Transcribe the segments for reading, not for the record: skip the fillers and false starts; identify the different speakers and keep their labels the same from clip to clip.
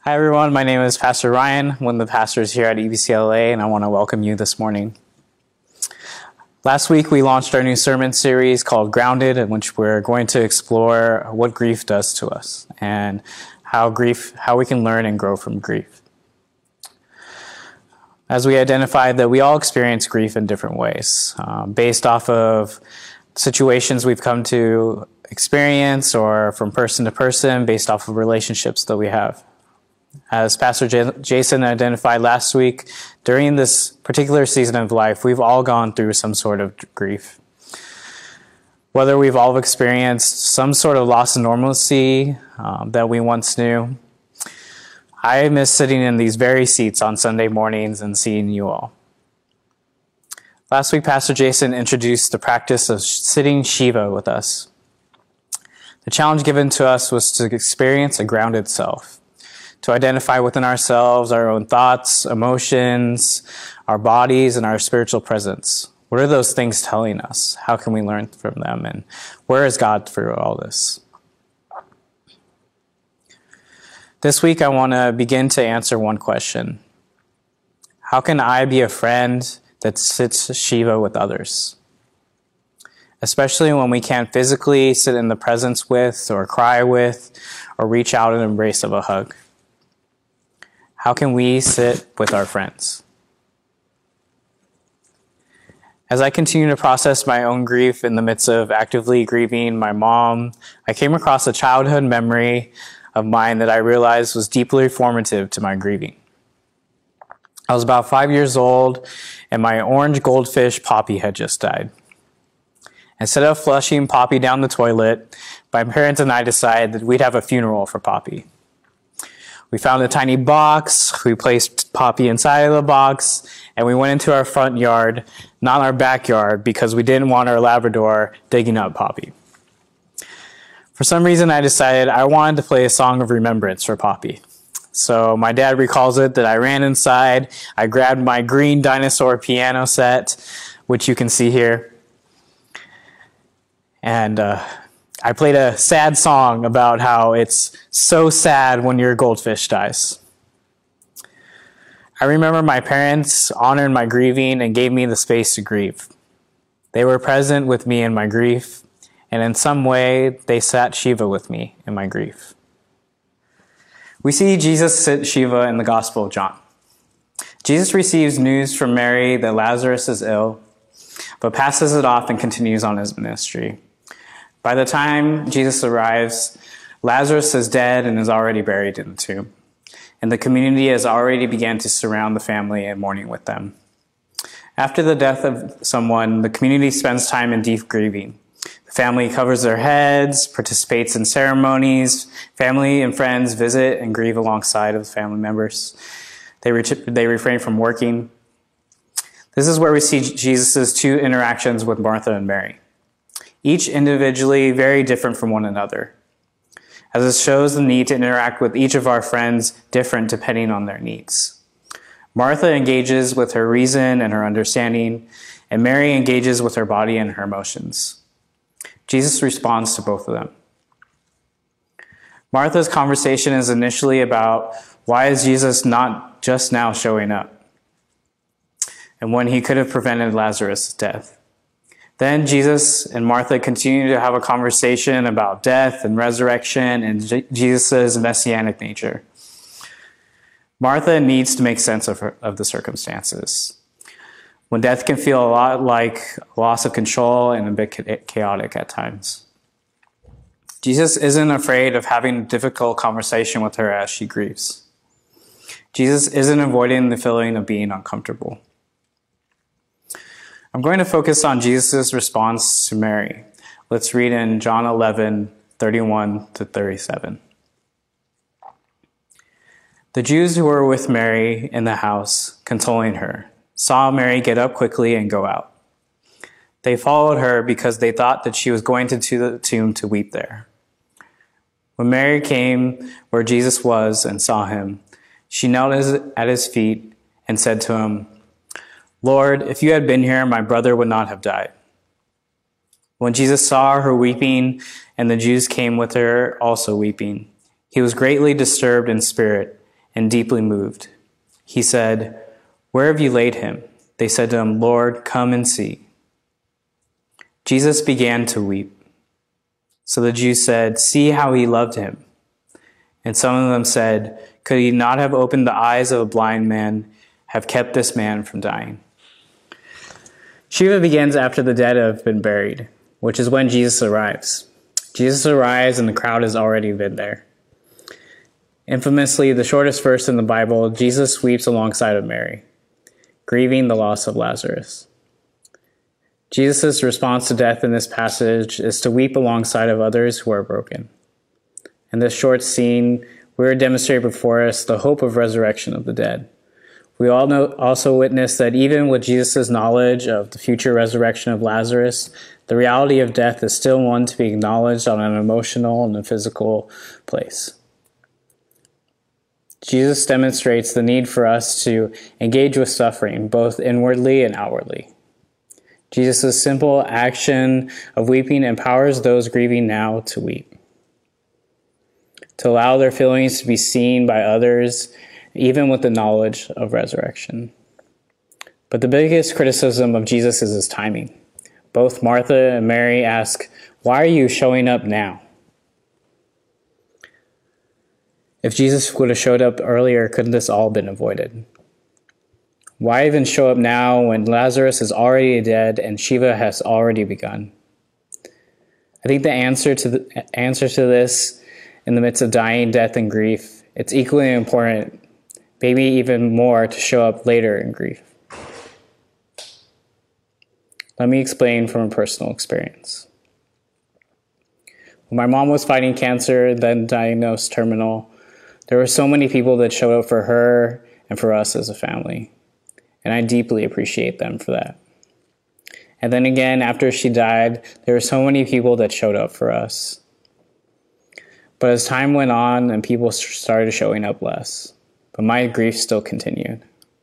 Speaker 1: Hi, everyone. My name is Pastor Ryan, one of the pastors here at EBCLA, and I want to welcome you this morning. Last week, we launched our new sermon series called Grounded, in which we're going to explore what grief does to us and how we can learn and grow from grief. As we identified that we all experience grief in different ways, based off of situations we've come to experience or from person to person, based off of relationships that we have. As Pastor Jason identified last week, during this particular season of life, we've all gone through some sort of grief. Whether we've all experienced some sort of loss of normalcy that we once knew. I miss sitting in these very seats on Sunday mornings and seeing you all. Last week, Pastor Jason introduced the practice of sitting Shiva with us. The challenge given to us was to experience a grounded self, to identify within ourselves our own thoughts, emotions, our bodies, and our spiritual presence. What are those things telling us? How can we learn from them? And where is God through all this? This week, I want to begin to answer one question. How can I be a friend that sits Shiva with others? Especially when we can't physically sit in the presence with, or cry with, or reach out in embrace of a hug. How can we sit with our friends? As I continue to process my own grief in the midst of actively grieving my mom, I came across a childhood memory of mine that I realized was deeply formative to my grieving. I was about 5 years old, and my orange goldfish, Poppy, had just died. Instead of flushing Poppy down the toilet, my parents and I decided that we'd have a funeral for Poppy. We found a tiny box, we placed Poppy inside of the box, and we went into our front yard, not our backyard, because we didn't want our Labrador digging up Poppy. For some reason, I decided I wanted to play a song of remembrance for Poppy. So my dad recalls it that I ran inside, I grabbed my green dinosaur piano set, which you can see here, and I played a sad song about how it's so sad when your goldfish dies. I remember my parents honored my grieving and gave me the space to grieve. They were present with me in my grief, and in some way, they sat Shiva with me in my grief. We see Jesus sit Shiva in the Gospel of John. Jesus receives news from Mary that Lazarus is ill, but passes it off and continues on his ministry. By the time Jesus arrives, Lazarus is dead and is already buried in the tomb. And the community has already begun to surround the family and mourning with them. After the death of someone, the community spends time in deep grieving. The family covers their heads, participates in ceremonies. Family and friends visit and grieve alongside of the family members. They refrain from working. This is where we see Jesus' two interactions with Martha and Mary, each individually very different from one another, as it shows the need to interact with each of our friends different depending on their needs. Martha engages with her reason and her understanding, and Mary engages with her body and her emotions. Jesus responds to both of them. Martha's conversation is initially about why is Jesus not just now showing up, and when he could have prevented Lazarus' death. Then Jesus and Martha continue to have a conversation about death and resurrection and Jesus' messianic nature. Martha needs to make sense of the circumstances, when death can feel a lot like loss of control and a bit chaotic at times. Jesus isn't afraid of having a difficult conversation with her as she grieves. Jesus isn't avoiding the feeling of being uncomfortable. I'm going to focus on Jesus' response to Mary. Let's read in John 11:31-37. The Jews who were with Mary in the house, consoling her, saw Mary get up quickly and go out. They followed her because they thought that she was going to the tomb to weep there. When Mary came where Jesus was and saw him, she knelt at his feet and said to him, "Lord, if you had been here, my brother would not have died." When Jesus saw her weeping, and the Jews came with her also weeping, he was greatly disturbed in spirit and deeply moved. He said, "Where have you laid him?" They said to him, "Lord, come and see." Jesus began to weep. So the Jews said, "See how he loved him." And some of them said, "Could he not have opened the eyes of a blind man, have kept this man from dying?" Shiva begins after the dead have been buried, which is when Jesus arrives. Jesus arrives and the crowd has already been there. Infamously, the shortest verse in the Bible, Jesus weeps alongside of Mary, grieving the loss of Lazarus. Jesus' response to death in this passage is to weep alongside of others who are broken. In this short scene, we are demonstrating before us the hope of resurrection of the dead. We also witness that even with Jesus' knowledge of the future resurrection of Lazarus, the reality of death is still one to be acknowledged on an emotional and a physical place. Jesus demonstrates the need for us to engage with suffering, both inwardly and outwardly. Jesus' simple action of weeping empowers those grieving now to weep, to allow their feelings to be seen by others, even with the knowledge of resurrection. But the biggest criticism of Jesus is his timing. Both Martha and Mary ask, "Why are you showing up now?" If Jesus would have showed up earlier, couldn't this all have been avoided? Why even show up now when Lazarus is already dead and Shiva has already begun? I think the answer to this, in the midst of dying, death, and grief, it's equally important, maybe even more, to show up later in grief. Let me explain from a personal experience. When my mom was fighting cancer, then diagnosed terminal, there were so many people that showed up for her and for us as a family. And I deeply appreciate them for that. And then again, after she died, there were so many people that showed up for us. But as time went on and people started showing up less, but my grief still continued.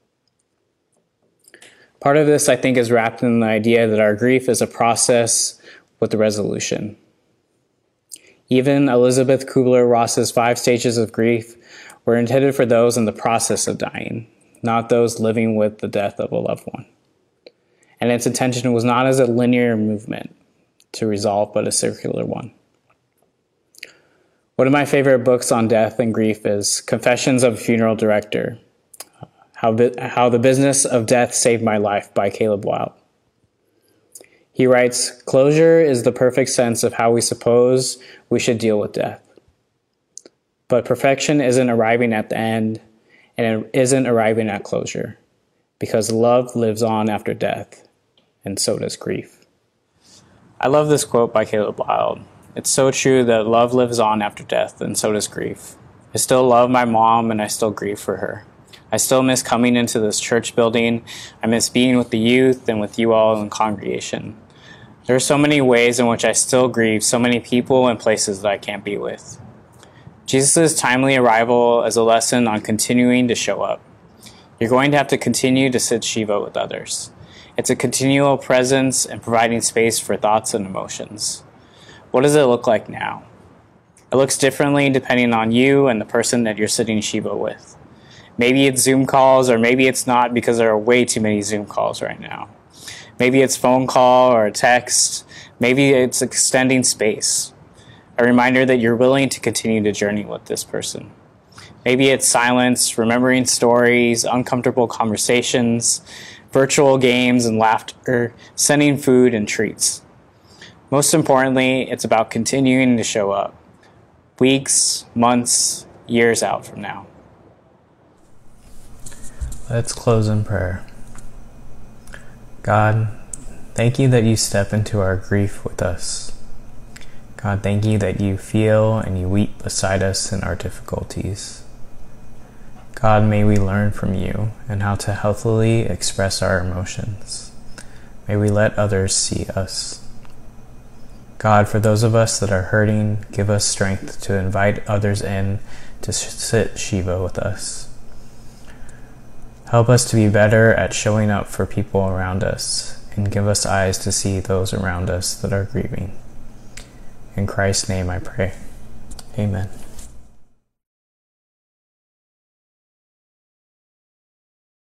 Speaker 1: Part of this, I think, is wrapped in the idea that our grief is a process with a resolution. Even Elizabeth Kubler-Ross's 5 stages of grief were intended for those in the process of dying, not those living with the death of a loved one. And its intention was not as a linear movement to resolve, but a circular one. One of my favorite books on death and grief is Confessions of a Funeral Director, How the Business of Death Saved My Life by Caleb Wilde. He writes, "Closure is the perfect sense of how we suppose we should deal with death. But perfection isn't arriving at the end, and it isn't arriving at closure, because love lives on after death, and so does grief." I love this quote by Caleb Wilde. It's so true that love lives on after death, and so does grief. I still love my mom, and I still grieve for her. I still miss coming into this church building. I miss being with the youth and with you all in the congregation. There are so many ways in which I still grieve so many people and places that I can't be with. Jesus' timely arrival is a lesson on continuing to show up. You're going to have to continue to sit Shiva with others. It's a continual presence and providing space for thoughts and emotions. What does it look like now? It looks differently depending on you and the person that you're sitting Shiva with. Maybe it's Zoom calls, or maybe it's not, because there are way too many Zoom calls right now. Maybe it's phone call or a text. Maybe it's extending space. A reminder that you're willing to continue to journey with this person. Maybe it's silence, remembering stories, uncomfortable conversations, virtual games and laughter, sending food and treats. Most importantly, it's about continuing to show up. Weeks, months, years out from now. Let's close in prayer. God, thank you that you step into our grief with us. God, thank you that you feel and you weep beside us in our difficulties. God, may we learn from you and how to healthily express our emotions. May we let others see us. God, for those of us that are hurting, give us strength to invite others in to sit Shiva with us. Help us to be better at showing up for people around us, and give us eyes to see those around us that are grieving. In Christ's name I pray. Amen.